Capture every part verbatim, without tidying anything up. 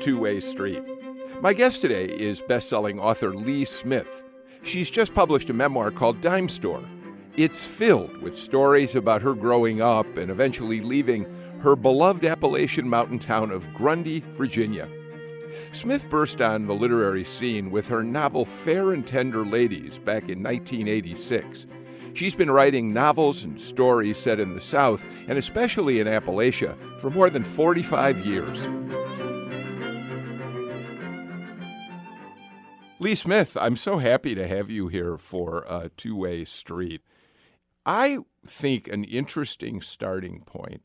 Two-Way Street. My guest today is best-selling author Lee Smith. She's just published a memoir called Dime Store. It's filled with stories about her growing up and eventually leaving her beloved Appalachian mountain town of Grundy, Virginia. Smith burst on the literary scene with her novel Fair and Tender Ladies back in nineteen eighty-six. She's been writing novels and stories set in the South, and especially in Appalachia, for more than forty-five years. Lee Smith, I'm so happy to have you here for uh, Two-Way Street. I think an interesting starting point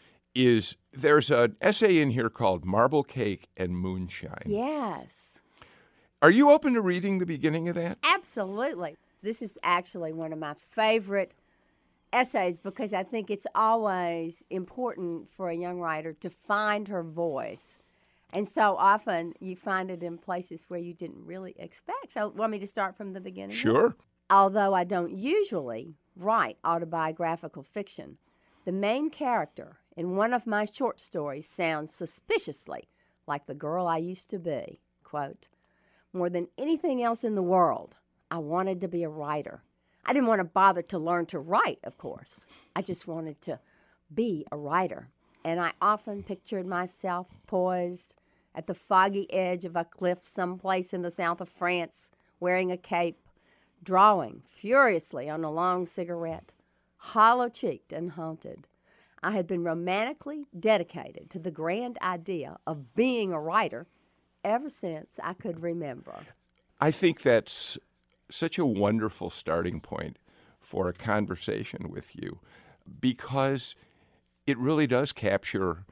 is there's an essay in here called Marble Cake and Moonshine. Yes. Are you open to reading the beginning of that? Absolutely. This is actually one of my favorite essays because I think it's always important for a young writer to find her voice. And so often you find it in places where you didn't really expect. So want me to start from the beginning? Sure. Although I don't usually write autobiographical fiction, the main character in one of my short stories sounds suspiciously like the girl I used to be. Quote, more than anything else in the world, I wanted to be a writer. I didn't want to bother to learn to write, of course. I just wanted to be a writer. And I often pictured myself poised at the foggy edge of a cliff someplace in the south of France, wearing a cape, drawing furiously on a long cigarette, hollow-cheeked and haunted. I had been romantically dedicated to the grand idea of being a writer ever since I could remember. I think that's such a wonderful starting point for a conversation with you because it really does capture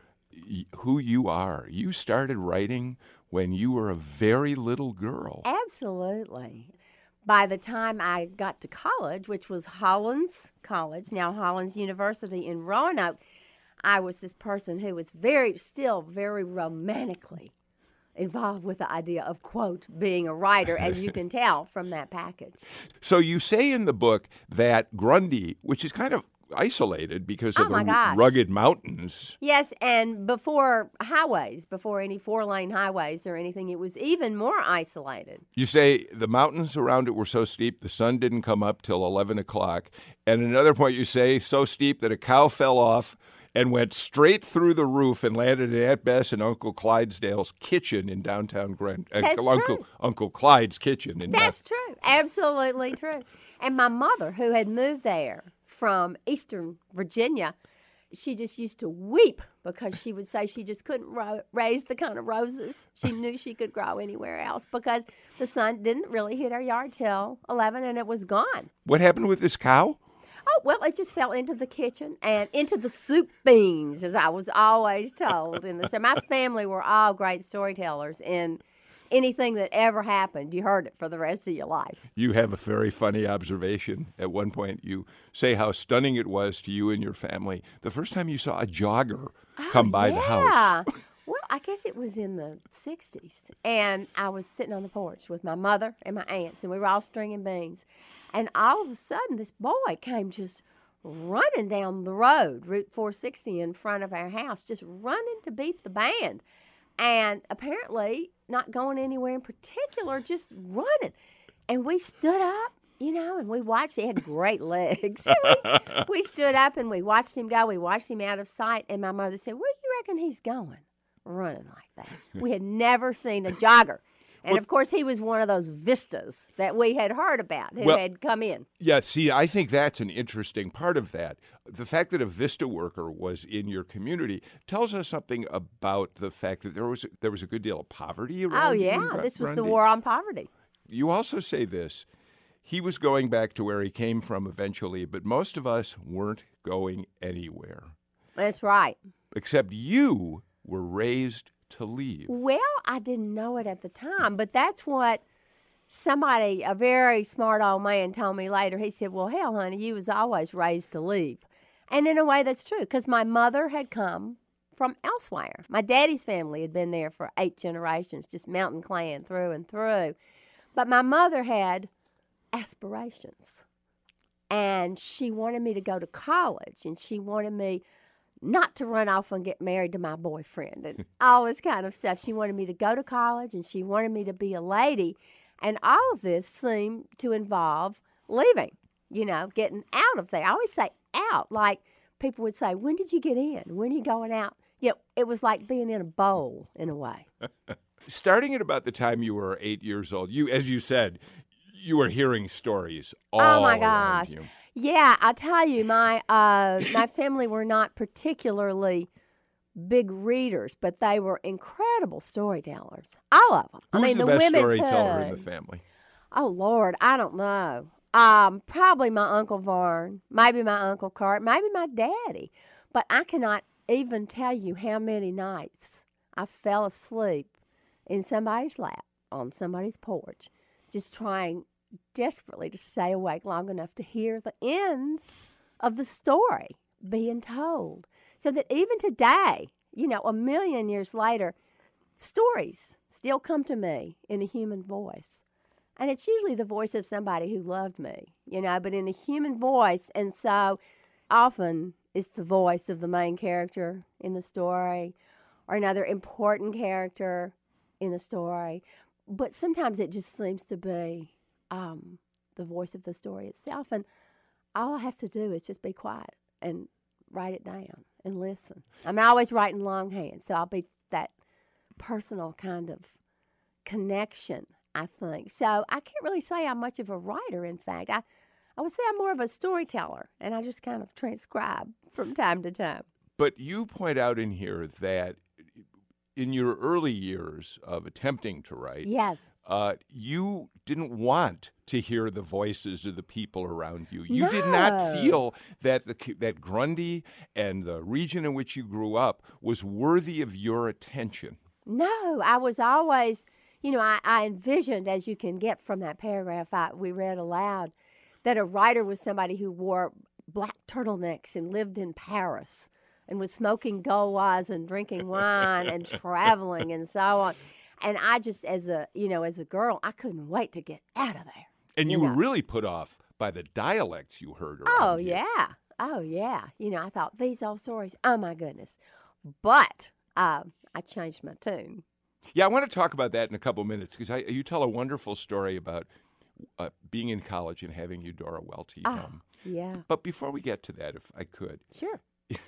who you are. You started writing when you were a very little girl. Absolutely. By the time I got to college, which was Hollins College, now Hollins University in Roanoke, I was this person who was very, still very romantically involved with the idea of, quote, being a writer, as you can tell from that package. So you say in the book that Grundy, which is kind of isolated because of oh my the gosh. rugged mountains. Yes, and before highways, before any four-lane highways or anything, it was even more isolated. You say the mountains around it were so steep the sun didn't come up till eleven o'clock. And another point you say, so steep that a cow fell off and went straight through the roof and landed in Aunt Bess and Uncle Clydesdale's kitchen in downtown Grand. Uh, That's Uncle, true. Uncle Clyde's kitchen. In That's down- true. Absolutely true. And my mother, who had moved there from Eastern Virginia, she just used to weep because she would say she just couldn't ro- raise the kind of roses she knew she could grow anywhere else because the sun didn't really hit our yard till eleven and it was gone. What happened with this cow? Oh, well, it just fell into the kitchen and into the soup beans, as I was always told. In the My family were all great storytellers, and anything that ever happened, you heard it for the rest of your life. You have a very funny observation. At one point, you say how stunning it was to you and your family the first time you saw a jogger come oh, by yeah. the house. Well, I guess it was in the sixties, and I was sitting on the porch with my mother and my aunts, and we were all stringing beans. And all of a sudden, this boy came just running down the road, Route four sixty, in front of our house, just running to beat the band. And apparently not going anywhere in particular, just running. And we stood up, you know, and we watched. He had great legs. we, we stood up and we watched him go. We watched him out of sight. And my mother said, where do you reckon he's going? Running like that. We had never seen a jogger. And, well, of course, he was one of those vistas that we had heard about who well, had come in. Yeah, see, I think that's an interesting part of that. The fact that a Vista worker was in your community tells us something about the fact that there was there was a good deal of poverty around. Oh, you yeah. in This was the Grundy. war on poverty. You also say this. He was going back to where he came from eventually, but most of us weren't going anywhere. That's right. Except you were raised to leave. Well, I didn't know it at the time, but that's what somebody, a very smart old man, told me later. He said, well, hell, honey, you was always raised to leave. And in a way, that's true, because my mother had come from elsewhere. My daddy's family had been there for eight generations, just mountain clan through and through. But my mother had aspirations, and she wanted me to go to college, and she wanted me not to run off and get married to my boyfriend and all this kind of stuff. She wanted me to go to college and she wanted me to be a lady. And all of this seemed to involve leaving, you know, getting out of there. I always say out, like people would say, when did you get in? When are you going out? You know, it was like being in a bowl in a way. Starting at about the time you were eight years old, you, as you said, you were hearing stories all Oh my around gosh. you. Yeah, I'll tell you, my uh, my family were not particularly big readers, but they were incredible storytellers. All of them. Who's I mean, the, the, best women storyteller in too. the family? Oh Lord, I don't know. Um, probably my Uncle Vern, maybe my Uncle Cart, maybe my daddy. But I cannot even tell you how many nights I fell asleep in somebody's lap on somebody's porch, just trying desperately to stay awake long enough to hear the end of the story being told. So that even today, you know, a million years later, stories still come to me in a human voice. And it's usually the voice of somebody who loved me, you know, but in a human voice. And so often it's the voice of the main character in the story or another important character in the story. But sometimes it just seems to be um, the voice of the story itself. And all I have to do is just be quiet and write it down and listen. I'm always writing longhand, so I'll be that personal kind of connection, I think. So I can't really say I'm much of a writer, in fact. I, I would say I'm more of a storyteller, and I just kind of transcribe from time to time. But you point out in here that in your early years of attempting to write, Yes. uh, you didn't want to hear the voices of the people around you. You no. did not feel that the that Grundy and the region in which you grew up was worthy of your attention. No, I was always, you know, I, I envisioned, as you can get from that paragraph I, we read aloud, that a writer was somebody who wore black turtlenecks and lived in Paris and was smoking Gauloises and drinking wine and traveling and so on. And I just, as a, you know, as a girl, I couldn't wait to get out of there. And you, you were know. really put off by the dialects you heard around Oh, you. yeah. Oh, yeah. You know, I thought, these old stories, oh, my goodness. But um, I changed my tune. Yeah, I want to talk about that in a couple minutes because you tell a wonderful story about uh, being in college and having Eudora Welty Oh, home. yeah. But before we get to that, if I could. Sure.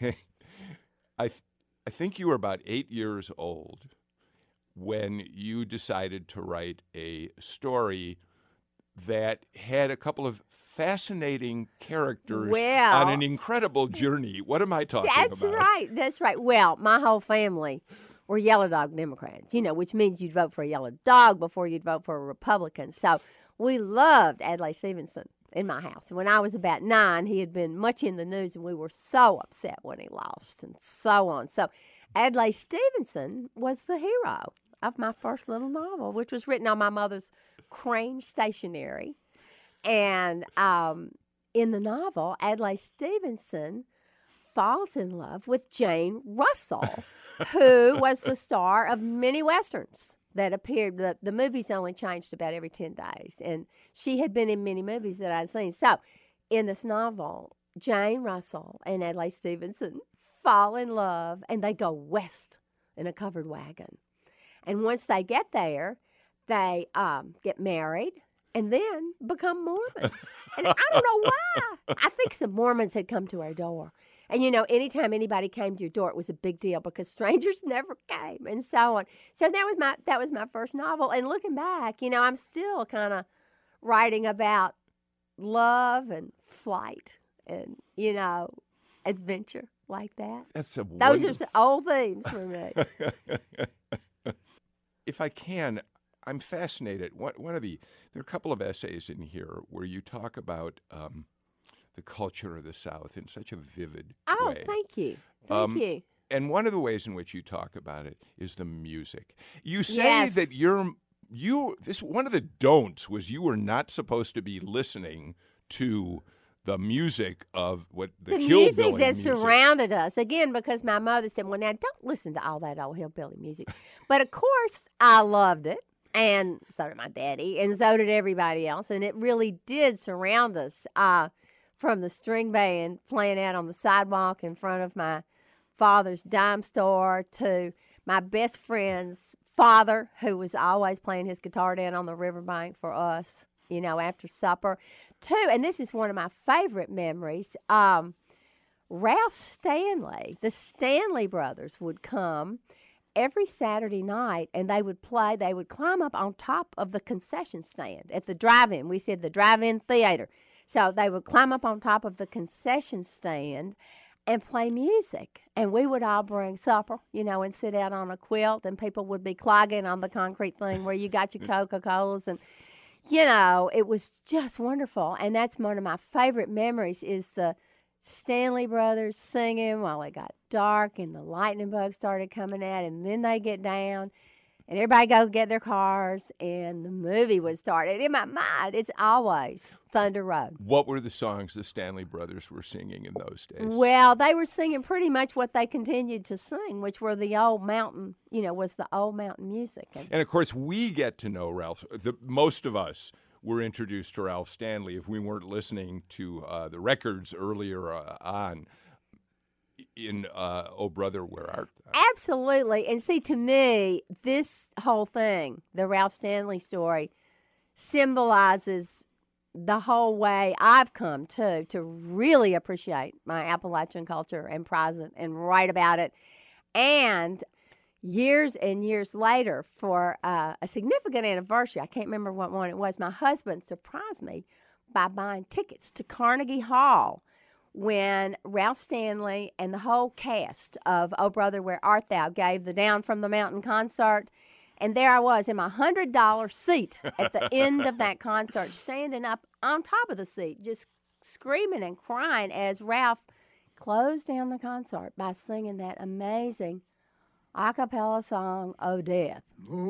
I, th- I think you were about eight years old when you decided to write a story that had a couple of fascinating characters well, on an incredible journey. What am I talking that's about? That's right. That's right. Well, my whole family were yellow dog Democrats, you know, which means you'd vote for a yellow dog before you'd vote for a Republican. So we loved Adlai Stevenson in my house. And when I was about nine, he had been much in the news, and we were so upset when he lost and so on. So Adlai Stevenson was the hero of my first little novel, which was written on my mother's Crane stationery. And um, in the novel, Adlai Stevenson falls in love with Jane Russell, who was the star of many Westerns that appeared. The, the movies only changed about every ten days. And she had been in many movies that I'd seen. So in this novel, Jane Russell and Adlai Stevenson fall in love, and they go west in a covered wagon. And once they get there, they um, get married and then become Mormons. And I don't know why. I think some Mormons had come to our door. And, you know, anytime anybody came to your door, it was a big deal because strangers never came and so on. So that was my that was my first novel. And looking back, you know, I'm still kind of writing about love and flight and, you know, adventure like that. That's a Those wonderful... are the old themes for me. If I can, I'm fascinated. One, one of the there are a couple of essays in here where you talk about um, the culture of the South in such a vivid oh, way. thank you, thank Um, you. And one of the ways in which you talk about it is the music. You say Yes. that you're you this one of the don'ts was you were not supposed to be listening to the music of what the, The hillbilly music that music. surrounded us, again, because my mother said, well, now, don't listen to all that old hillbilly music. But, of course, I loved it, and so did my daddy, and so did everybody else, and it really did surround us uh, from the string band playing out on the sidewalk in front of my father's dime store to my best friend's father, who was always playing his guitar down on the riverbank for us, you know, after supper. Two, and this is one of my favorite memories, um, Ralph Stanley, the Stanley brothers would come every Saturday night, and they would play. They would climb up on top of the concession stand at the drive-in. We said the drive-in theater. So they would climb up on top of the concession stand and play music. And we would all bring supper, you know, and sit out on a quilt, and people would be clogging on the concrete thing where you got your Coca-Colas. And, you know, it was just wonderful. And that's one of my favorite memories is the Stanley brothers singing while it got dark and the lightning bugs started coming out, and then they get down and everybody go get their cars and the movie would start. And in my mind, it's always Thunder Road. What were the songs the Stanley brothers were singing in those days? Well, they were singing pretty much what they continued to sing, which were the old mountain, you know, was the old mountain music. And, and of course, we get to know Ralph. The, most of us were introduced to Ralph Stanley if we weren't listening to uh, the records earlier uh, on in uh, Oh Brother, Where Art Thou? Absolutely. And see, to me, this whole thing, the Ralph Stanley story, symbolizes the whole way I've come to, to really appreciate my Appalachian culture and prize it and write about it. And years and years later, for uh, a significant anniversary, I can't remember what one it was, my husband surprised me by buying tickets to Carnegie Hall when Ralph Stanley and the whole cast of Oh Brother, Where Art Thou gave the Down from the Mountain concert. And there I was in my one hundred dollars seat at the end of that concert, standing up on top of the seat, just screaming and crying as Ralph closed down the concert by singing that amazing a cappella song, Oh Death.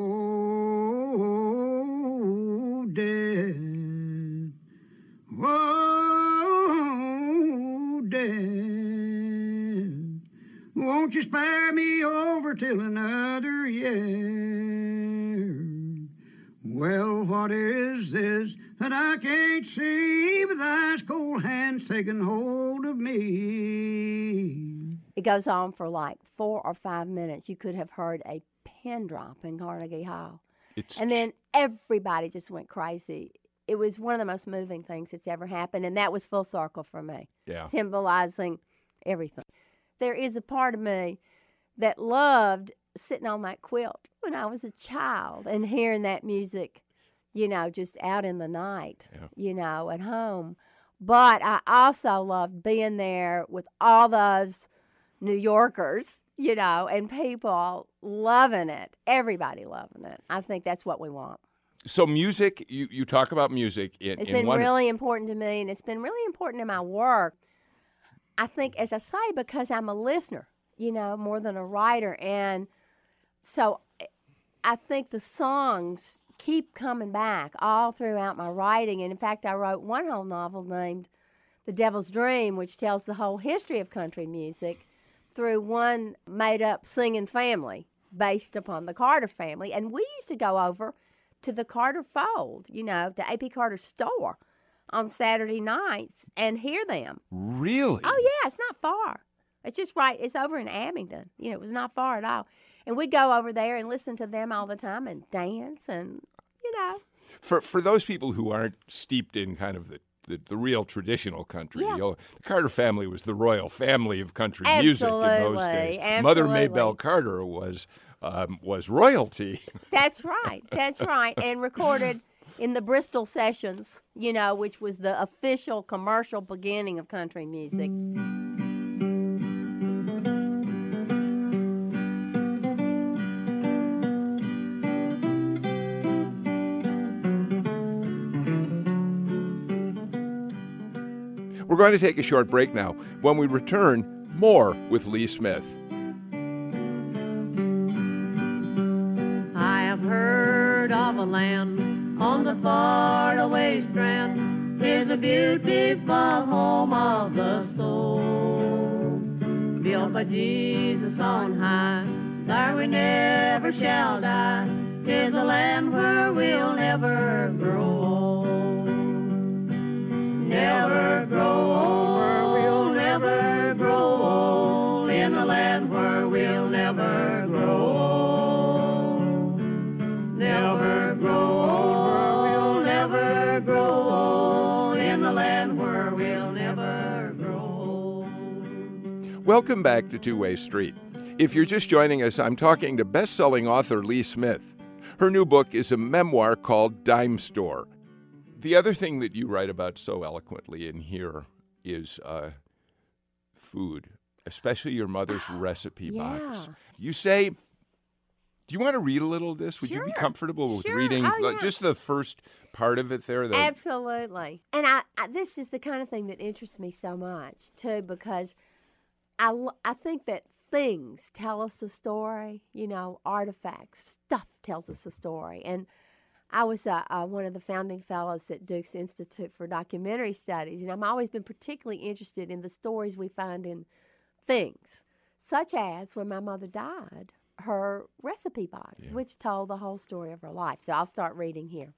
Oh, death. Oh, death. Won't you spare me over till another year? Well, what is this that I can't see with ice cold hands taking hold of me? It goes on for like four or five minutes. You could have heard a pin drop in Carnegie Hall. It's and then everybody just went crazy. It was one of the most moving things that's ever happened, and that was full circle for me, yeah. symbolizing everything. There is a part of me that loved sitting on that quilt when I was a child and hearing that music, you know, just out in the night, yeah. you know, at home. But I also loved being there with all those New Yorkers, you know, and people loving it, everybody loving it. I think that's what we want. So music, you, you talk about music. In, it's in been one... really important to me, and it's been really important in my work. I think, as I say, because I'm a listener, you know, more than a writer. And so I think the songs keep coming back all throughout my writing. And, in fact, I wrote one whole novel named The Devil's Dream, which tells the whole history of country music through one made-up singing family based upon the Carter family. And we used to go over to the Carter Fold, you know, to A P Carter's store on Saturday nights and hear them. Really? Oh, yeah, it's not far. It's just right. It's over in Abingdon. You know, it was not far at all. And we go over there and listen to them all the time and dance and, you know. For for those people who aren't steeped in kind of the, the, the real traditional country, Yeah. you know, the Carter family was the royal family of country Absolutely, music in those days. Mother absolutely. Maybelle Carter was um, was royalty. That's right. That's right. And recorded in the Bristol Sessions, you know, which was the official commercial beginning of country music. We're going to take a short break now. When we return, more with Lee Smith. I have heard of a land on the faraway strand, is a beautiful home of the soul, built by Jesus on high, there we never shall die, is a land where we'll never grow old, never grow old, we'll never grow old, in the land in the land where we'll never grow. Welcome back to Two-Way Street. If you're just joining us, I'm talking to best-selling author Lee Smith. Her new book is a memoir called Dime Store. The other thing that you write about so eloquently in here is uh, food, especially your mother's recipe Yeah. box. You say, do you want to read a little of this? Would you be Sure. comfortable with Sure. reading Oh, the- yeah. just the first part of it there? The, Absolutely. And I, I this is the kind of thing that interests me so much, too, because I, l- I think that things tell us a story, you know, artifacts, stuff tells us a story. And I was uh, uh, one of the founding fellows at Duke's Institute for Documentary Studies, and I've always been particularly interested in the stories we find in things, such as when my mother died, her recipe box, Yeah. which told the whole story of her life. So I'll start reading here.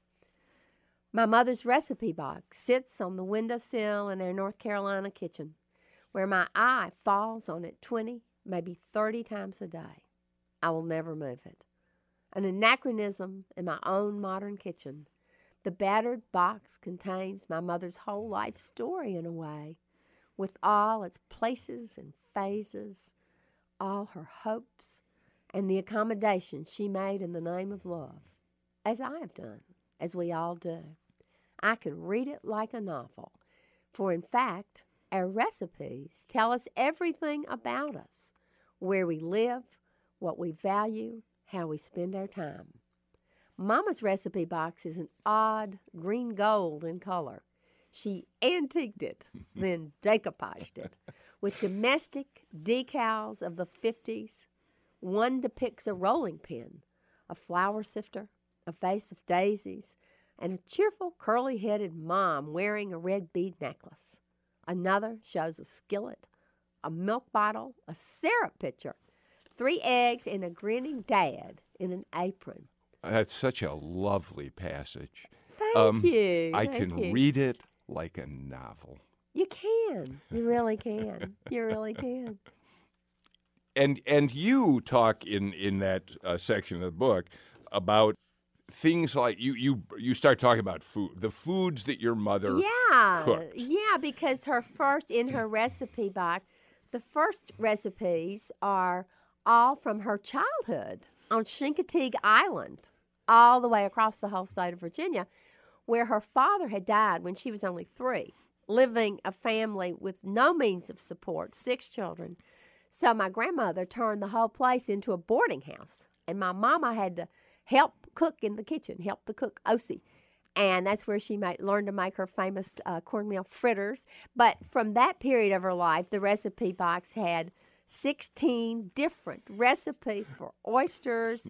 My mother's recipe box sits on the windowsill in our North Carolina kitchen, where my eye falls on it twenty, maybe thirty times a day. I will never move it. An anachronism in my own modern kitchen, the battered box contains my mother's whole life story in a way, with all its places and phases, all her hopes, and the accommodations she made in the name of love, as I have done, as we all do. I can read it like a novel, for in fact, our recipes tell us everything about us, where we live, what we value, how we spend our time. Mama's recipe box is an odd green gold in color. She antiqued it, then decoupaged it, with domestic decals of the fifties. One depicts a rolling pin, a flour sifter, a vase of daisies, and a cheerful curly-headed mom wearing a red bead necklace. Another shows a skillet, a milk bottle, a syrup pitcher, three eggs, and a grinning dad in an apron. That's such a lovely passage. Thank Um, you. I thank can you. read it like a novel. You can. You really can. You really can. And and you talk in in that uh, section of the book about things like you you you start talking about food, the foods that your mother Yeah. cooked. Yeah, because her first, in her recipe box, the first recipes are all from her childhood on Chincoteague Island, all the way across the whole state of Virginia, where her father had died when she was only three, living a family with no means of support, six children. So my grandmother turned the whole place into a boarding house, and my mama had to help cook in the kitchen, help the cook Osie. And that's where she made, learned to make her famous uh, cornmeal fritters. But from that period of her life, the recipe box had sixteen different recipes for oysters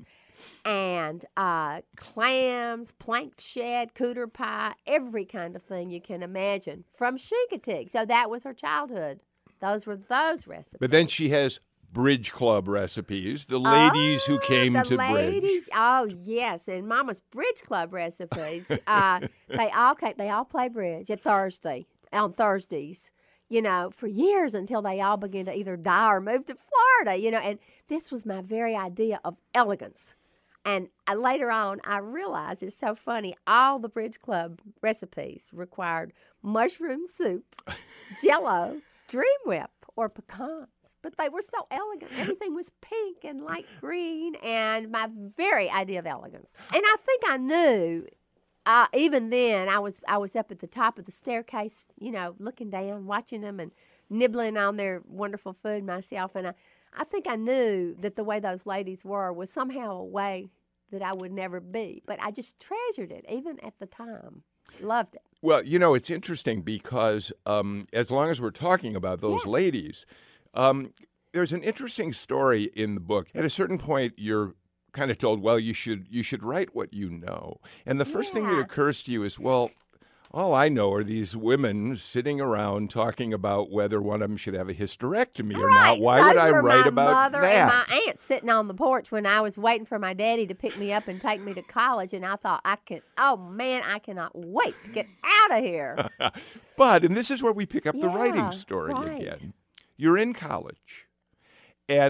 and uh, clams, planked shad, cooter pie, every kind of thing you can imagine from Chincoteague. So that was her childhood. Those were those recipes. But then she has Bridge Club recipes, the ladies who Oh, came the to ladies, Bridge. Oh yes, and Mama's Bridge Club recipes. uh, they all came, they all play bridge at Thursday on Thursdays. You know, for years until they all began to either die or move to Florida. You know, and this was my very idea of elegance. And I, later on, I realized it's so funny. All the Bridge Club recipes required mushroom soup, Jell-O, Dream Whip, or pecans. But they were so elegant. Everything was pink and light green, and my very idea of elegance. And I think I knew, uh, even then, I was I was up at the top of the staircase, you know, looking down, watching them and nibbling on their wonderful food myself. And I, I think I knew that the way those ladies were was somehow a way that I would never be. But I just treasured it, even at the time. Loved it. Well, you know, it's interesting because um, as long as we're talking about those Yeah. ladies, um, there's an interesting story in the book. At a certain point, you're kind of told, well, you should you should write what you know. And the first thing that Yeah. occurs to you is, well, all I know are these women sitting around talking about whether one of them should have a hysterectomy or not. Why Those would I were write my about mother that? and my aunt sitting on the porch when I was waiting for my daddy to pick me up and take me to college, and I thought, I can, oh man, I cannot wait to get out of here. But, and this is where we pick up the Yeah, writing story right. again. You're in college, and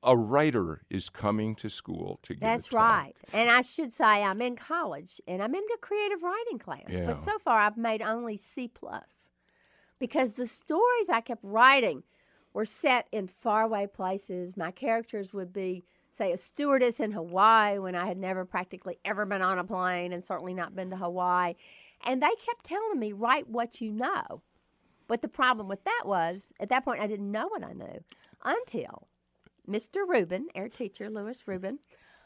a writer is coming to school to give That's a talk. right. And I should say I'm in college, and I'm in a creative writing class. Yeah. But so far, I've made only C plus, because the stories I kept writing were set in faraway places. My characters would be, say, a stewardess in Hawaii when I had never practically ever been on a plane and certainly not been to Hawaii. And they kept telling me, write what you know. But the problem with that was, at that point, I didn't know what I knew until Mister Rubin, our teacher, Lewis Rubin,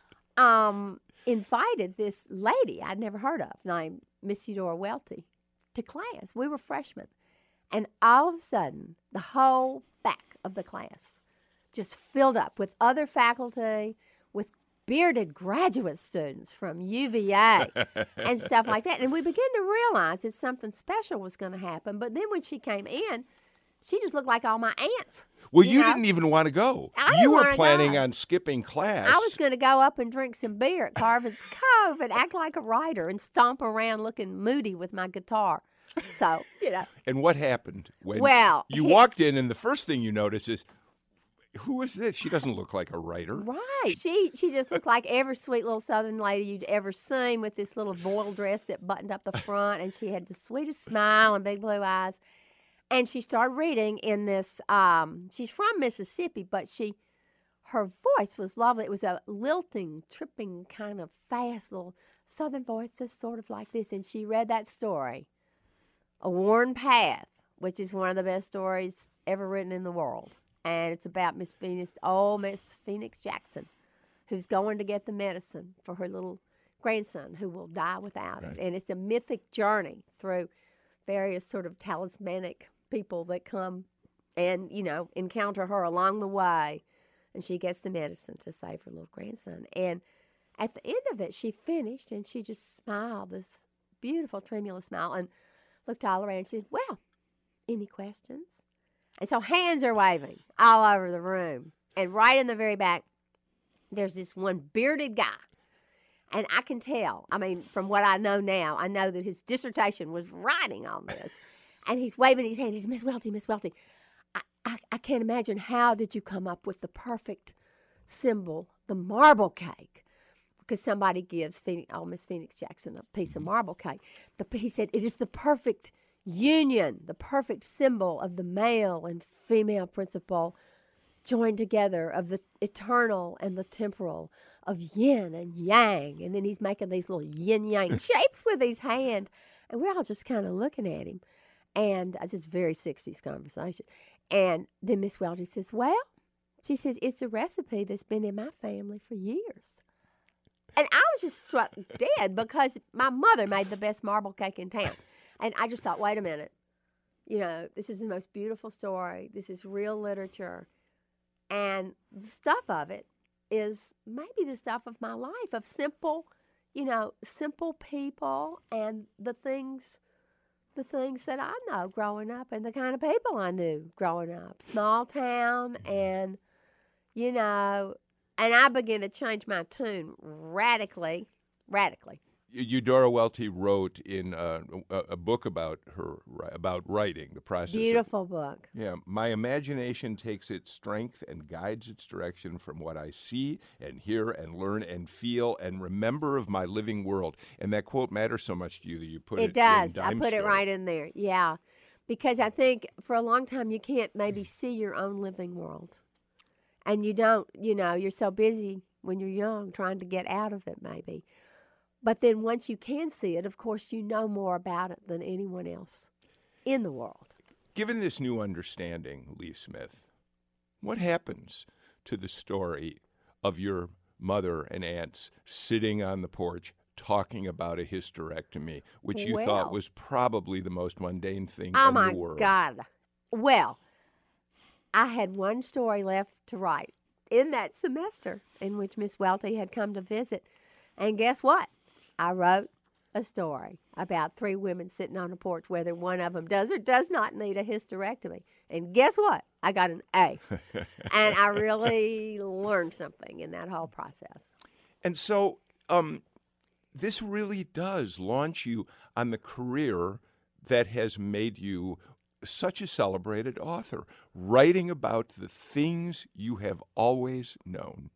um, invited this lady I'd never heard of named Miss Eudora Welty to class. We were freshmen. And all of a sudden, the whole back of the class just filled up with other faculty, with bearded graduate students from U V A and stuff like that. And we began to realize that something special was going to happen. But then when she came in, she just looked like all my aunts. Well, you, you know? didn't even want to go. I you didn't were wanna planning go. on skipping class. I was going to go up and drink some beer at Carvin's Cove and act like a writer and stomp around looking moody with my guitar. So, you know. And what happened when Well, you he- walked in and the first thing you notice is, who is this? She doesn't look like a writer. Right. She she just looked like every sweet little Southern lady you'd ever seen, with this little voile dress that buttoned up the front, and she had the sweetest smile and big blue eyes. And she started reading in this, um, she's from Mississippi, but she, her voice was lovely. It was a lilting, tripping, kind of fast little Southern voice, just sort of like this. And she read that story, A Worn Path, which is one of the best stories ever written in the world. And it's about Miss Phoenix, old Miss Phoenix Jackson, who's going to get the medicine for her little grandson who will die without Right. it. And it's a mythic journey through various sort of talismanic people that come and, you know, encounter her along the way. And she gets the medicine to save her little grandson. And at the end of it, she finished and she just smiled, this beautiful, tremulous smile, and looked all around. She said, well, any questions? And so hands are waving all over the room. And right in the very back, there's this one bearded guy. And I can tell, I mean, from what I know now, I know that his dissertation was writing on this. And he's waving his hand. He's, Miss Welty, Miss Welty, I, I, I can't imagine, how did you come up with the perfect symbol, the marble cake? Because somebody gives Phoenix, oh, Miss Phoenix Jackson a piece of marble cake. The, he said, it is the perfect union, the perfect symbol of the male and female principle joined together, of the eternal and the temporal, of yin and yang. And then he's making these little yin-yang shapes with his hand. And we're all just kind of looking at him. And it's a very sixties conversation. And then Miss Welty says, well, she says, it's a recipe that's been in my family for years. And I was just struck dead because my mother made the best marble cake in town. And I just thought, wait a minute. You know, this is the most beautiful story. This is real literature. And the stuff of it is maybe the stuff of my life, of simple, you know, simple people and the things, the things that I know growing up and the kind of people I knew growing up. Small town and, you know, and I began to change my tune radically, radically. Eudora Welty wrote in uh, a, a book about her about writing, the process. Beautiful of, book. Yeah, my imagination takes its strength and guides its direction from what I see and hear and learn and feel and remember of my living world. And that quote matters so much to you that you put it. It does. In I Dime put it Store. right in there. Yeah, because I think for a long time you can't maybe see your own living world, and you don't. You know, you're so busy when you're young trying to get out of it, maybe. But then once you can see it, of course, you know more about it than anyone else in the world. Given this new understanding, Lee Smith, what happens to the story of your mother and aunts sitting on the porch talking about a hysterectomy, which you Well, thought was probably the most mundane thing Oh, in my the world? God. Well, I had one story left to write in that semester in which Miss Welty had come to visit. And guess what? I wrote a story about three women sitting on a porch, whether one of them does or does not need a hysterectomy. And guess what? I got an A. And I really learned something in that whole process. And so um, this really does launch you on the career that has made you such a celebrated author, writing about the things you have always known.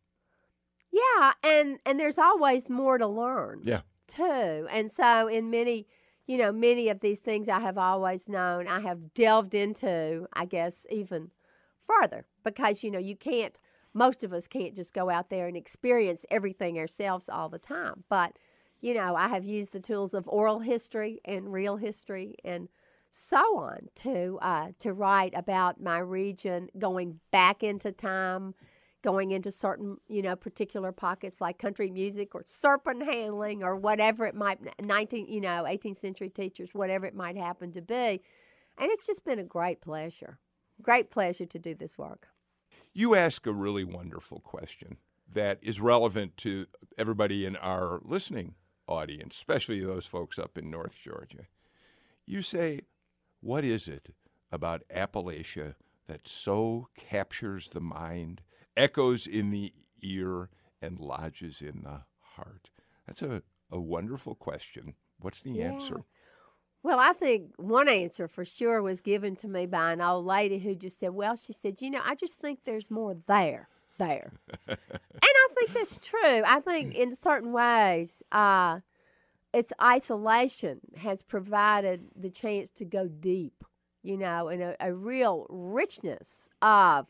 Yeah, and and there's always more to learn. Yeah. Too. And so in many, you know, many of these things I have always known, I have delved into, I guess, even further because, you know, you can't, most of us can't just go out there and experience everything ourselves all the time. But, you know, I have used the tools of oral history and real history and so on to uh, to write about my region, going back into time, going into certain, you know, particular pockets like country music or serpent handling or whatever it might, nineteen, you know, eighteenth century teachers, whatever it might happen to be. And it's just been a great pleasure, great pleasure to do this work. You ask a really wonderful question that is relevant to everybody in our listening audience, especially those folks up in North Georgia. You say, what is it about Appalachia that so captures the mind, echoes in the ear, and lodges in the heart? That's a, a wonderful question. What's the Yeah. answer? Well, I think one answer for sure was given to me by an old lady who just said, well, she said, you know, I just think there's more there, there. And I think that's true. I think in certain ways, uh, its isolation has provided the chance to go deep, you know, and a, a real richness of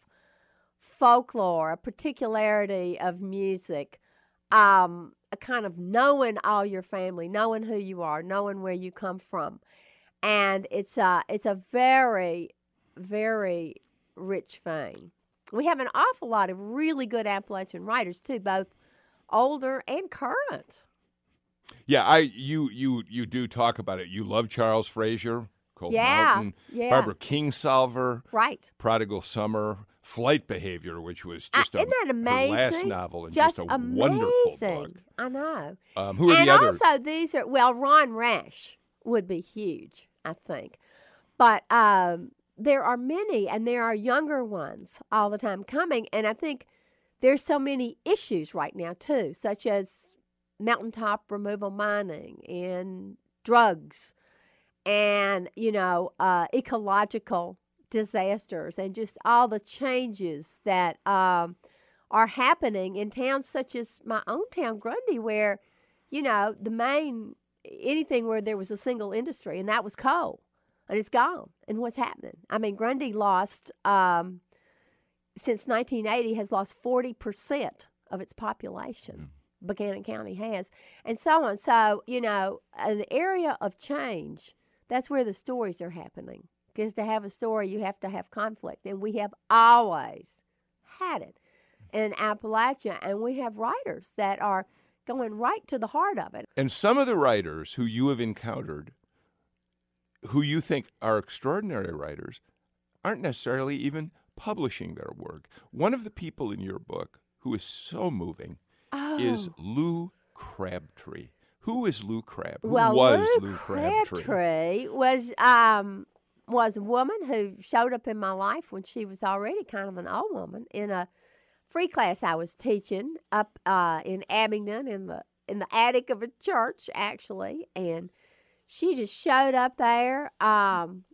folklore, a particularity of music, um, a kind of knowing all your family, knowing who you are, knowing where you come from. And it's a, it's a very, very rich thing. We have an awful lot of really good Appalachian writers, too, both older and current. Yeah, I you you you do talk about it. You love Charles Frazier, Cold Yeah, Mountain, yeah. Barbara Kingsolver, Right. Prodigal Summer, Flight Behavior, which was Uh, just a, isn't that amazing? her last novel and just, Just a amazing. wonderful book. I know. Um, who are and the others? also, these are, well, Ron Rash would be huge, I think. But um, there are many, and there are younger ones all the time coming. And I think there's so many issues right now, too, such as mountaintop removal mining and drugs and, you know, uh, ecological disasters and just all the changes that um, are happening in towns such as my own town, Grundy, where, you know, the main, anything where there was a single industry, and that was coal, and it's gone. And what's happening? I mean, Grundy lost, um, since nineteen eighty, has lost forty percent of its population. Mm. Buchanan County has, and so on. So, you know, an area of change, that's where the stories are happening. Because to have a story, you have to have conflict. And we have always had it in Appalachia. And we have writers that are going right to the heart of it. And some of the writers who you have encountered, who you think are extraordinary writers, aren't necessarily even publishing their work. One of the people in your book who is so moving oh. is Lou Crabtree. Who is Lou Crabtree? Who well, was Lou, Lou Crabtree? Crabtree was um, was a woman who showed up in my life when she was already kind of an old woman in a free class I was teaching up uh, in Abingdon in the in the attic of a church, actually, and she just showed up there. Um,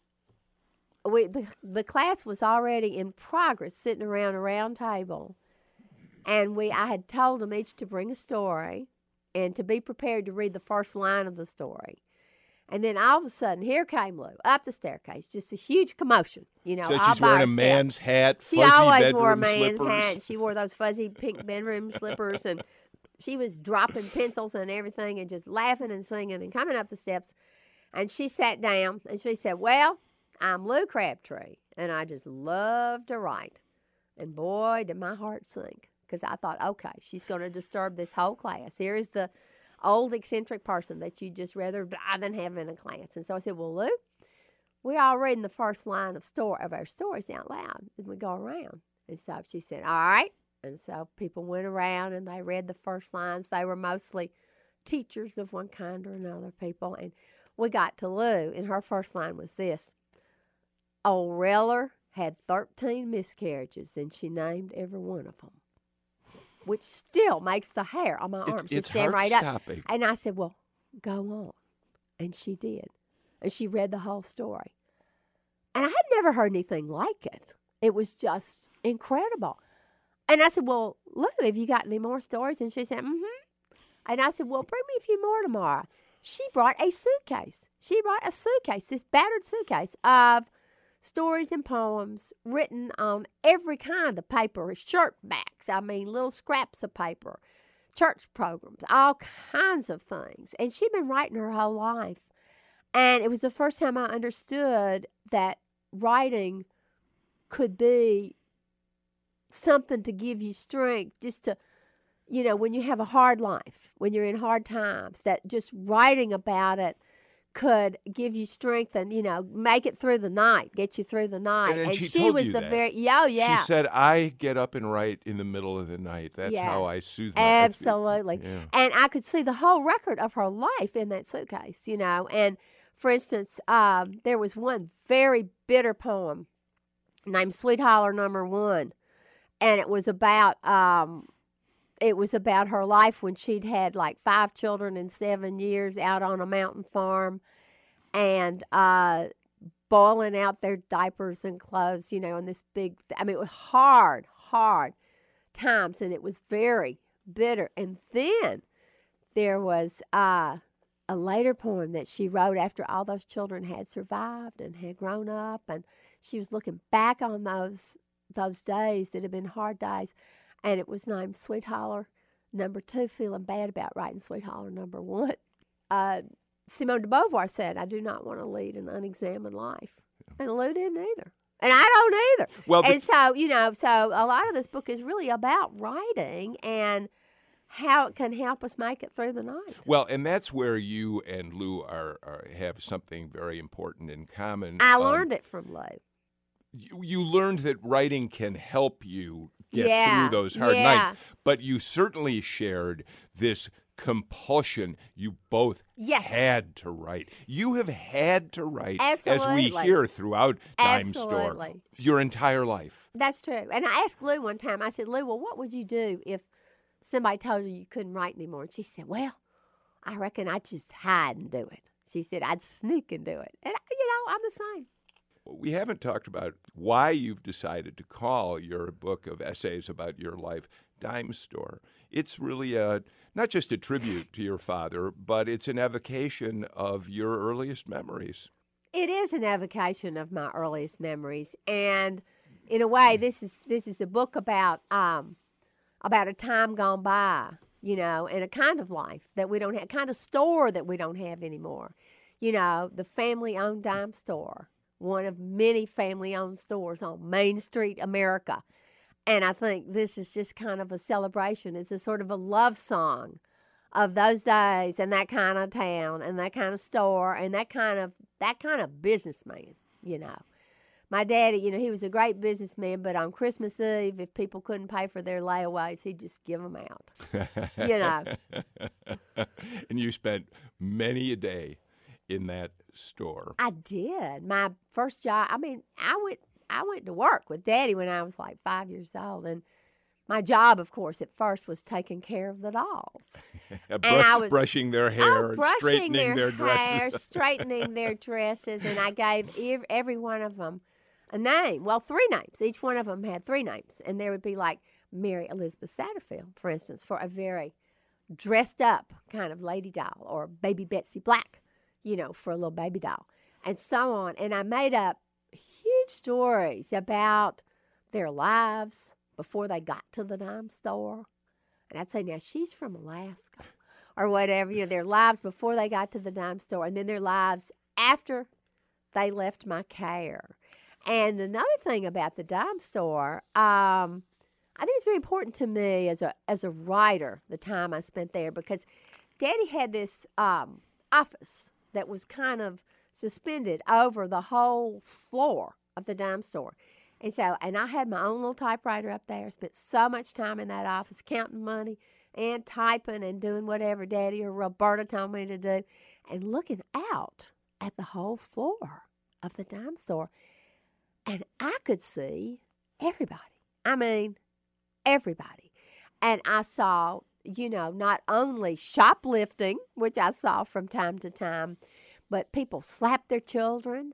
we the, the class was already in progress, sitting around a round table, and we I had told them each to bring a story and to be prepared to read the first line of the story. And then all of a sudden, here came Lou up the staircase, just a huge commotion. You know, so all she's by wearing herself. a man's hat, She fuzzy always bedroom wore a man's slippers. hat. She wore those fuzzy pink bedroom slippers, and she was dropping pencils and everything and just laughing and singing and coming up the steps. And she sat down, and she said, well, I'm Lou Crabtree, and I just love to write. And boy, did my heart sink, because I thought, okay, she's going to disturb this whole class. Here is the old eccentric person that you just rather die than have in a class. And so I said, well, Lou, we're all reading the first line of story of our stories out loud as we go around. And so she said, all right. And so people went around and they read the first lines. They were mostly teachers of one kind or another, people. And we got to Lou, and her first line was this: old Reller had thirteen miscarriages, and she named every one of them, which still makes the hair on my It's- arms it's just stand right up. heart-stopping. And I said, well, go on. And she did. And she read the whole story. And I never heard anything like it. It was just incredible. And I said, well, Lou, have you got any more stories? And she said, mm-hmm. And I said, well, bring me a few more tomorrow. She brought a suitcase. She brought a suitcase, this battered suitcase of stories and poems written on every kind of paper, shirt backs, I mean, little scraps of paper, church programs, all kinds of things. And she'd been writing her whole life. And it was the first time I understood that writing could be something to give you strength, just to, you know, when you have a hard life, when you're in hard times, that just writing about it could give you strength and, you know, make it through the night, get you through the night. And, and she, she told was you the that. very, yeah, oh, yeah. She said, I get up and write in the middle of the night. That's Yeah. how I soothe my Absolutely. Yeah. And I could see the whole record of her life in that suitcase, you know. And, for instance, um, there was one very bitter poem named Sweet Holler Number One. And it was about um, it was about her life when she'd had like five children in seven years out on a mountain farm and uh, boiling out their diapers and clothes, you know, in this big, I mean, it was hard, hard times, and it was very bitter. And then there was uh, a later poem that she wrote after all those children had survived and had grown up, and she was looking back on those those days that had been hard days, and it was named Sweet Holler Number Two, feeling bad about writing Sweet Holler Number One. Uh, Simone de Beauvoir said, I do not want to lead an unexamined life. Yeah. And Lou didn't either. And I don't either. Well, and so, you know, so a lot of this book is really about writing and how it can help us make it through the night. Well, and that's where you and Lou are, are have something very important in common. I Um, learned it from Lou. You, you learned that writing can help you get Yeah, through those hard yeah. nights, but you certainly shared this compulsion. You both Yes. had to write. You have had to write, Absolutely. as we hear throughout Dime Store, Absolutely. your entire life. That's true. And I asked Lou one time, I said, Lou, well, what would you do if somebody told you you couldn't write anymore? And she said, well, I reckon I'd just hide and do it. She said, I'd sneak and do it. And, you know, I'm the same. We haven't talked about why you've decided to call your book of essays about your life Dime Store. It's really a, not just a tribute to your father, but it's an evocation of your earliest memories. It is an evocation of my earliest memories. And in a way, this is this is a book about um, about a time gone by, you know, and a kind of life that we don't have, kind of store that we don't have anymore. You know, the family-owned dime store. One of many family-owned stores on Main Street, America. And I think this is just kind of a celebration. It's a sort of a love song of those days and that kind of town and that kind of store and that kind of that kind of businessman, you know. My daddy, you know, he was a great businessman, but on Christmas Eve, if people couldn't pay for their layaways, he'd just give them out, you know. And you spent many a day in that store. I did. My first job, I mean, I went I went to work with Daddy when I was like five years old. And my job, of course, at first was taking care of the dolls. Br- and I was brushing their hair oh, and brushing straightening their, their, hair, dresses. straightening their dresses. And I gave ev- every one of them a name. Well, three names. Each one of them had three names. And there would be like Mary Elizabeth Satterfield, for instance, for a very dressed up kind of lady doll, or Baby Betsy Black, you know, for a little baby doll, and so on. And I made up huge stories about their lives before they got to the dime store. And I'd say, now, she's from Alaska or whatever, you know, their lives before they got to the dime store, and then their lives after they left my care. And another thing about the dime store, um, I think it's very important to me as a as a writer, the time I spent there, because Daddy had this um, office that was kind of suspended over the whole floor of the dime store. And so, and I had my own little typewriter up there. I spent so much time in that office counting money and typing and doing whatever Daddy or Roberta told me to do, and looking out at the whole floor of the dime store. And I could see everybody. I mean, everybody. And I saw, you know, not only shoplifting, which I saw from time to time, but people slap their children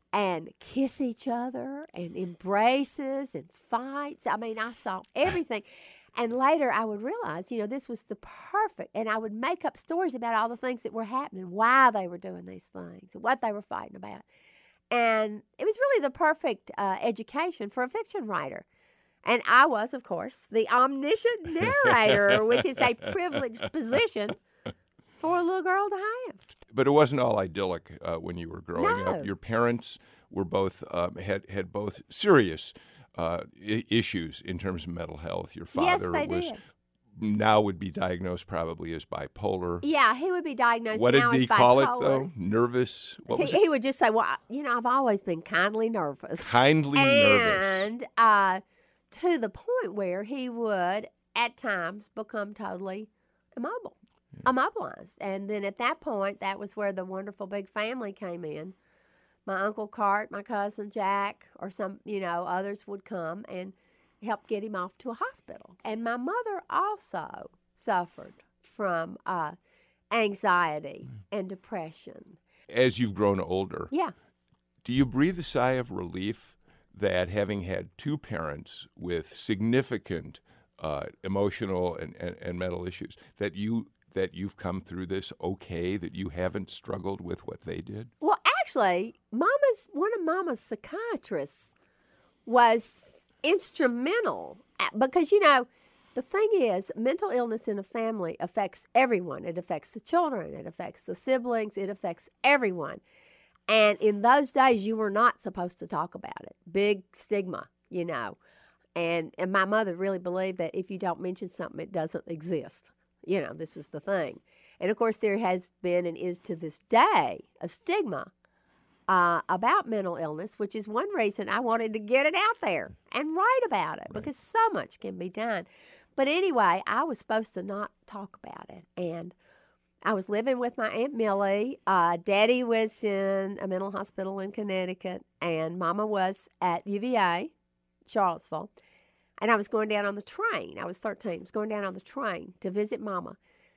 and kiss each other and embraces and fights. I mean, I saw everything. And later I would realize, you know, this was the perfect, and I would make up stories about all the things that were happening, why they were doing these things, what they were fighting about. And it was really the perfect uh, education for a fiction writer. And I was, of course, the omniscient narrator, which is a privileged position for a little girl to have. But it wasn't all idyllic uh, when you were growing No. up. Your parents were both um, had had both serious uh, I- issues in terms of mental health. Your Yes, father they was did. now would be diagnosed probably as bipolar. Yeah, he would be diagnosed What did now he as call it bipolar. though? Nervous. What he, was it? he would just say, well, I- you know, I've always been kindly nervous. Kindly nervous. And uh, to the point where he would, at times, become totally immobile, immobilized. And then at that point, that was where the wonderful big family came in. My Uncle Cart, my cousin Jack, or some, you know, others would come and help get him off to a hospital. And my mother also suffered from uh, anxiety and depression. As you've grown older, Yeah. do you breathe a sigh of relief that having had two parents with significant uh, emotional and, and, and mental issues, that you that you've come through this okay, that you haven't struggled with what they did? Well, actually, Mama's one of Mama's psychiatrists was instrumental at- because you know the thing is, mental illness in a family affects everyone. It affects the children. It affects the siblings. It affects everyone. And in those days, you were not supposed to talk about it. Big stigma, you know. And and my mother really believed that if you don't mention something, it doesn't exist. You know, this is the thing. And, of course, there has been and is to this day a stigma uh, about mental illness, which is one reason I wanted to get it out there and write about it because so much can be done. But anyway, I was supposed to not talk about it. And I was living with my Aunt Millie. Uh, Daddy was in a mental hospital in Connecticut, and Mama was at U V A, Charlottesville. And I was going down on the train. I was thirteen. I was going down on the train to visit Mama.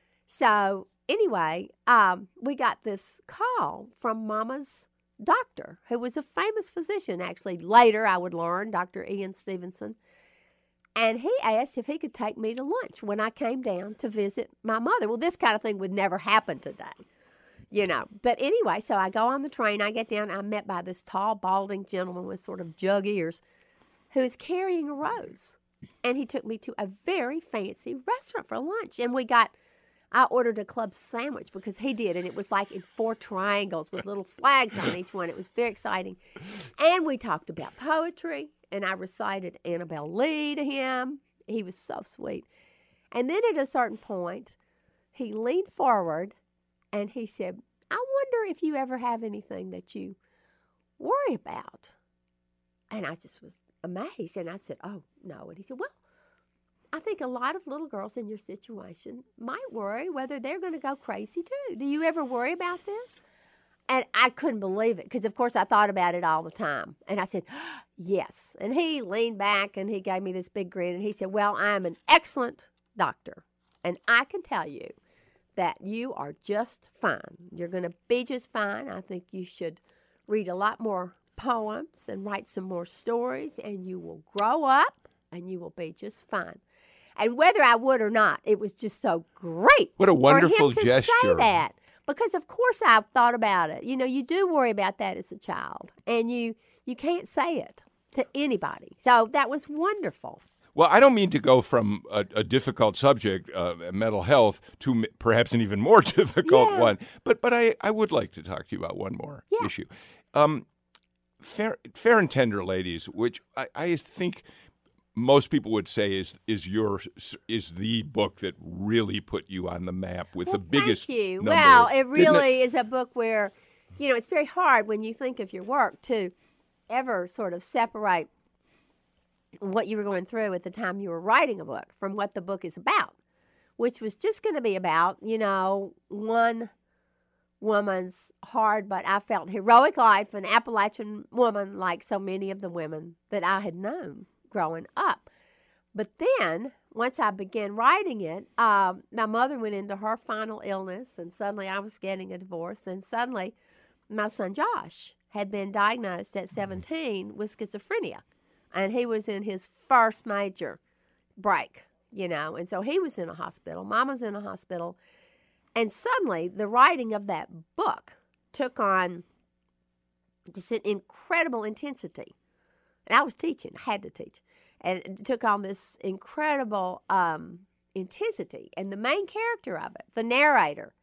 So anyway, um, we got this call from Mama's doctor, who was a famous physician, actually. Later, I would learn, Doctor Ian Stevenson. And he asked if he could take me to lunch when I came down to visit my mother. Well, this kind of thing would never happen today, you know. But anyway, so I go on the train. I get down. I'm met by this tall, balding gentleman with sort of jug ears who is carrying a rose. And he took me to a very fancy restaurant for lunch. And we got, I ordered a club sandwich because he did. And it was like in four triangles with little flags on each one. It was very exciting. And we talked about poetry. And I recited Annabelle Lee to him. He was so sweet. And then at a certain point, he leaned forward and he said, I wonder if you ever have anything that you worry about. And I just was amazed. And I said, oh, no. And he said, well, I think a lot of little girls in your situation might worry whether they're going to go crazy too. Do you ever worry about this? And I couldn't believe it because, of course, I thought about it all the time. And I said, yes. And he leaned back and he gave me this big grin. And he said, well, I'm an excellent doctor. And I can tell you that you are just fine. You're going to be just fine. I think you should read a lot more poems and write some more stories. And you will grow up and you will be just fine. And whether I would or not, it was just so great. What a wonderful for him to gesture. say that. Because, of course, I've thought about it. You know, you do worry about that as a child, and you you can't say it to anybody. So that was wonderful. Well, I don't mean to go from a, a difficult subject, uh, mental health, to m- perhaps an even more difficult Yeah. one, but but I, I would like to talk to you about one more Yeah. issue. Um, Fair, Fair and Tender Ladies, which I, I think most people would say is is your is the book that really put you on the map with Well, the biggest thank you. number. Well, it Didn't really is a book where, you know, it's very hard when you think of your work to ever sort of separate what you were going through at the time you were writing a book from what the book is about, which was just going to be about, you know, one woman's hard but I felt heroic life, an Appalachian woman like so many of the women that I had known growing up. But then, once I began writing it, um, my mother went into her final illness, and suddenly I was getting a divorce, and suddenly my son Josh had been diagnosed at seventeen with schizophrenia. And he was in his first major break, you know. And so he was in a hospital. Mom was in a hospital. And suddenly, the writing of that book took on just an incredible intensity. And I was teaching. I had to teach. And it took on this incredible um, intensity. And the main character of it, the narrator,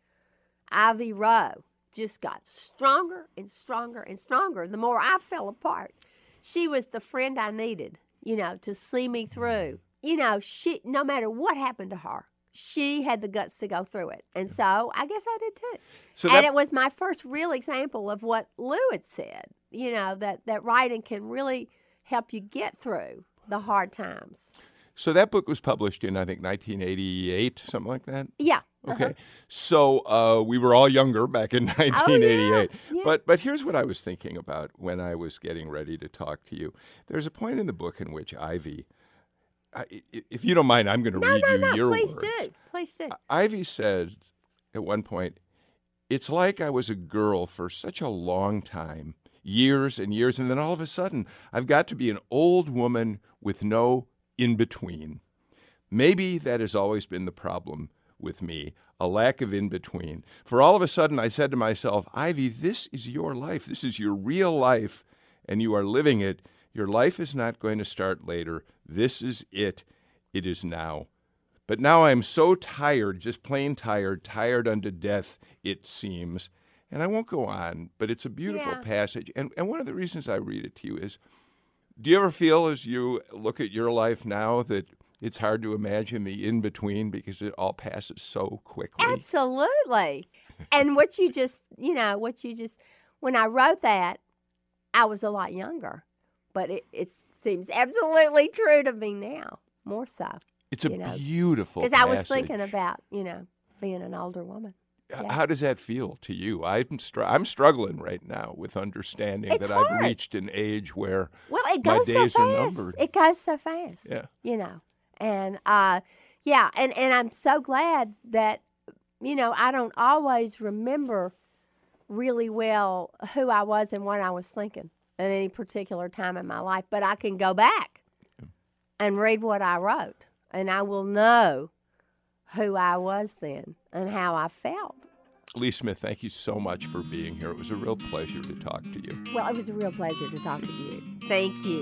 Ivy Rowe, just got stronger and stronger and stronger the more I fell apart. She was the friend I needed, you know, to see me through. You know, she, no matter what happened to her, she had the guts to go through it. And so I guess I did too. So and that- it was my first real example of what Lou had said, you know, that, that writing can really help you get through the hard times. So that book was published in, I think, nineteen eighty-eight, something like that? Yeah. Okay. Uh-huh. So uh, we were all younger back in nineteen eighty-eight. Oh, yeah. But but here's what I was thinking about when I was getting ready to talk to you. There's a point in the book in which Ivy, I, i- if you don't mind, I'm going to No, read no, you no, your please words. do. Please do. Ivy said at one point, "It's like I was a girl for such a long time, years and years, and then all of a sudden I've got to be an old woman with no in-between. Maybe that has always been the problem with me, a lack of in-between. For all of a sudden I said to myself, Ivy, this is your life. This is your real life, and you are living it. Your life is not going to start later. This is it. It is now. But now I am so tired, just plain tired, tired unto death, it seems." And I won't go on, but it's a beautiful Yeah. passage. And, and one of the reasons I read it to you is, do you ever feel as you look at your life now that it's hard to imagine the in-between because it all passes so quickly? Absolutely. And what you just, you know, what you just, when I wrote that, I was a lot younger. But it, it seems absolutely true to me now, more so. It's a you know, beautiful Because I was passage. thinking about, you know, being an older woman. H- yeah. How does that feel to you? I'm str- I'm struggling right now with understanding It's that I've hard. reached an age where Well, it my goes so days are fast. numbered. It goes so fast. Yeah. You know. And uh yeah, and, and I'm so glad that, you know, I don't always remember really well who I was and what I was thinking at any particular time in my life. But I can go back and read what I wrote, and I will know who I was then and how I felt. Lee Smith, thank you so much for being here. It was a real pleasure to talk to you. Well, it was a real pleasure to talk to you. Thank you.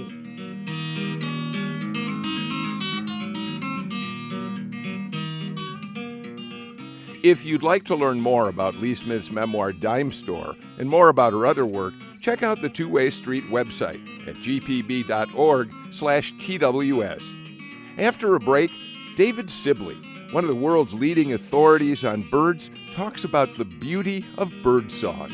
If you'd like to learn more about Lee Smith's memoir, Dime Store, and more about her other work, check out the Two-Way Street website at gpb.org slash TWS. After a break, David Sibley, one of the world's leading authorities on birds, talks about the beauty of birdsong.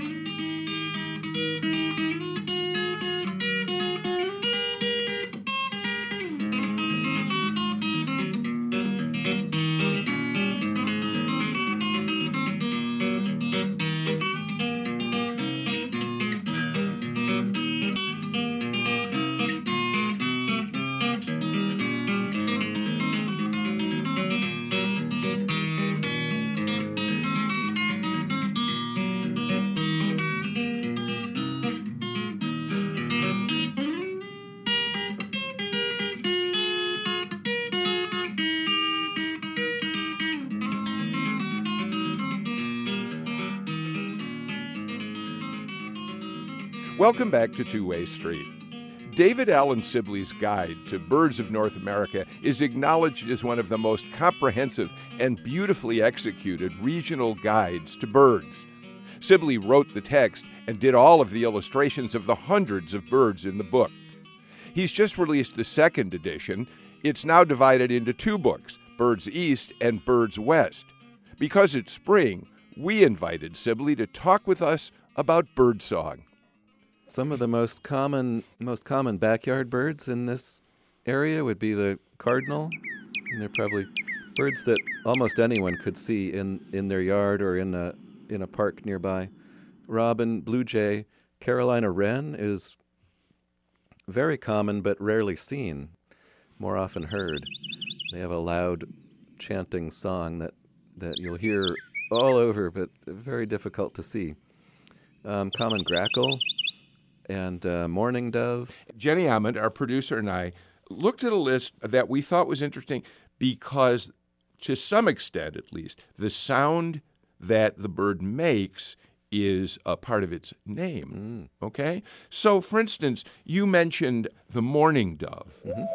Welcome back to Two-Way Street. David Allen Sibley's guide to birds of North America is acknowledged as one of the most comprehensive and beautifully executed regional guides to birds. Sibley wrote the text and did all of the illustrations of the hundreds of birds in the book. He's just released the second edition. It's now divided into two books, Birds East and Birds West. Because it's spring, we invited Sibley to talk with us about birdsong. Some of the most common most common backyard birds in this area would be the cardinal. And they're probably birds that almost anyone could see in, in their yard or in a in a park nearby. Robin, blue jay, Carolina wren is very common but rarely seen, more often heard. They have a loud chanting song that, that you'll hear all over, but very difficult to see. Um, common grackle, and uh, mourning dove. Jenny Amond, our producer, and I looked at a list that we thought was interesting because, to some extent at least, the sound that the bird makes is a part of its name, mm. okay? So, for instance, you mentioned the mourning dove. Mm-hmm.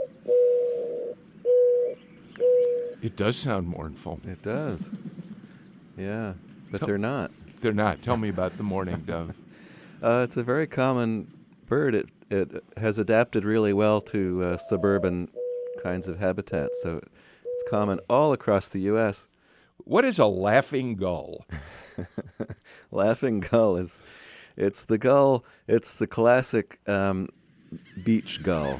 It does sound mournful. It does. Yeah, but Tell, they're not. They're not. Tell me about the mourning dove. Uh, it's a very common bird. It it has adapted really well to uh, suburban kinds of habitats, so it's common all across the U S What is a laughing gull? Laughing gull is, it's the gull, it's the classic um, beach gull.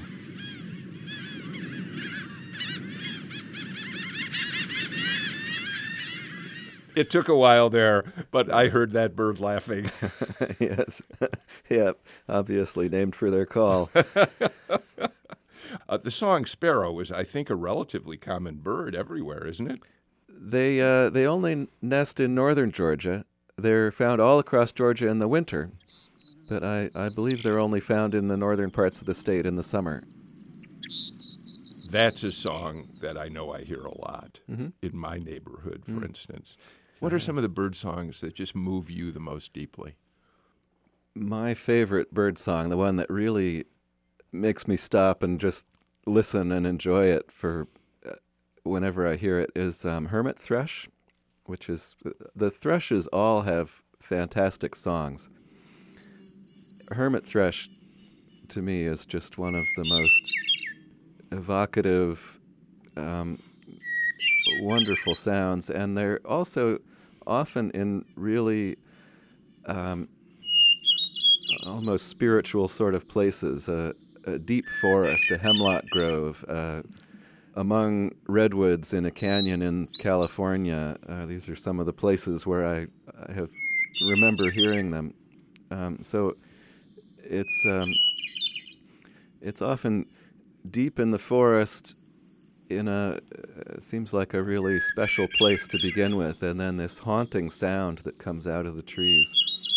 It took a while there, but I heard that bird laughing. Yes. Yep. Obviously named for their call. uh, the song sparrow is, I think, a relatively common bird everywhere, isn't it? They uh, they only nest in northern Georgia. They're found all across Georgia in the winter, but I, I believe they're only found in the northern parts of the state in the summer. That's a song that I know I hear a lot mm-hmm. in my neighborhood, for mm. instance. What are some of the bird songs that just move you the most deeply? My favorite bird song, the one that really makes me stop and just listen and enjoy it for uh, whenever I hear it, is um, Hermit Thrush, which is, the thrushes all have fantastic songs. Hermit Thrush, to me, is just one of the most evocative, um, wonderful sounds, and they're also often in really um, almost spiritual sort of places, a, a deep forest, a hemlock grove, uh, among redwoods in a canyon in California. Uh, these are some of the places where I, I have remember hearing them. Um, so it's um, it's often deep in the forest, in a uh, seems like a really special place to begin with, and then this haunting sound that comes out of the trees.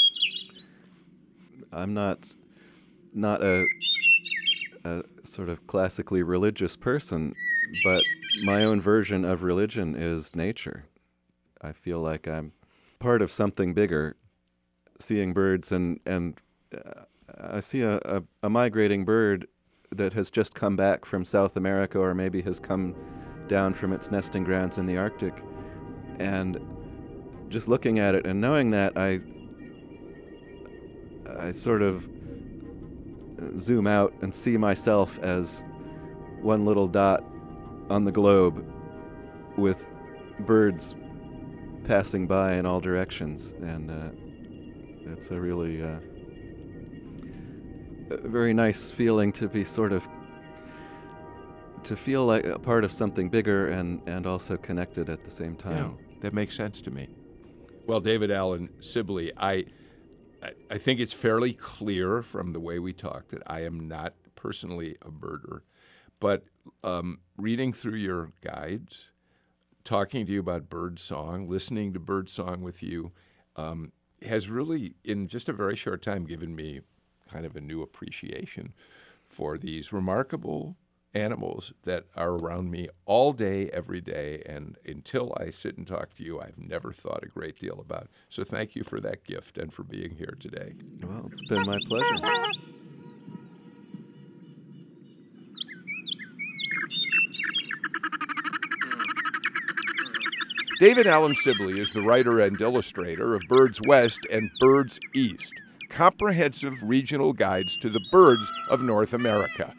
I'm not not a, a sort of classically religious person, but my own version of religion is nature. I feel like I'm part of something bigger, seeing birds, and and uh, I see a, a, a migrating bird that has just come back from South America, or maybe has come down from its nesting grounds in the Arctic. And just looking at it and knowing that, I I sort of zoom out and see myself as one little dot on the globe with birds passing by in all directions. And uh, it's a really uh, a very nice feeling to be sort of, to feel like a part of something bigger and, and also connected at the same time. Yeah, that makes sense to me. Well, David Allen Sibley, I, I I think it's fairly clear from the way we talk that I am not personally a birder, but um, reading through your guides, talking to you about bird song, listening to bird song with you, um, has really, in just a very short time, given me kind of a new appreciation for these remarkable animals that are around me all day, every day, and until I sit and talk to you, I've never thought a great deal about. So thank you for that gift and for being here today. Well, it's been my pleasure. David Allen Sibley is the writer and illustrator of Birds West and Birds East, comprehensive regional guides to the birds of North America.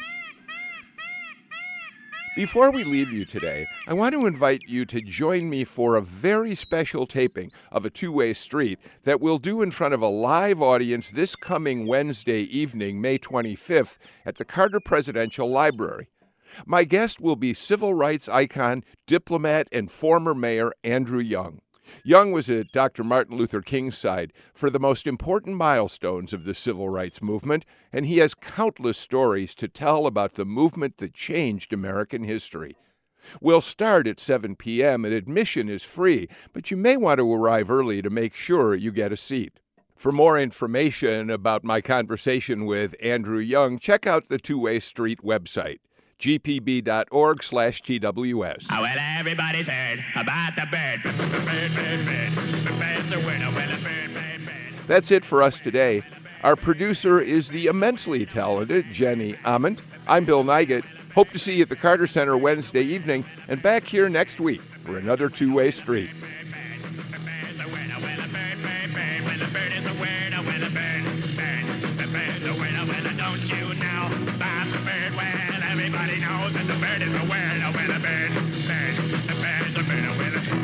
Before we leave you today, I want to invite you to join me for a very special taping of A Two-Way Street that we'll do in front of a live audience this coming Wednesday evening, May twenty-fifth, at the Carter Presidential Library. My guest will be civil rights icon, diplomat, and former mayor Andrew Young. Young was at Doctor Martin Luther King's side for the most important milestones of the civil rights movement, and he has countless stories to tell about the movement that changed American history. We'll start at seven p.m., and admission is free, but you may want to arrive early to make sure you get a seat. For more information about my conversation with Andrew Young, check out the Two-Way Street website, g p b dot org slash T W S. Oh, well, everybody's heard about the bird. Bird, bird, bird. The bird's a word. Oh, well, a bird, bird, bird. That's it for us today. Our producer is the immensely talented Jenny Ament. I'm Bill Nygut. Hope to see you at the Carter Center Wednesday evening and back here next week for another Two-Way Street.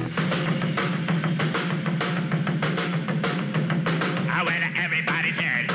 Everybody's heard.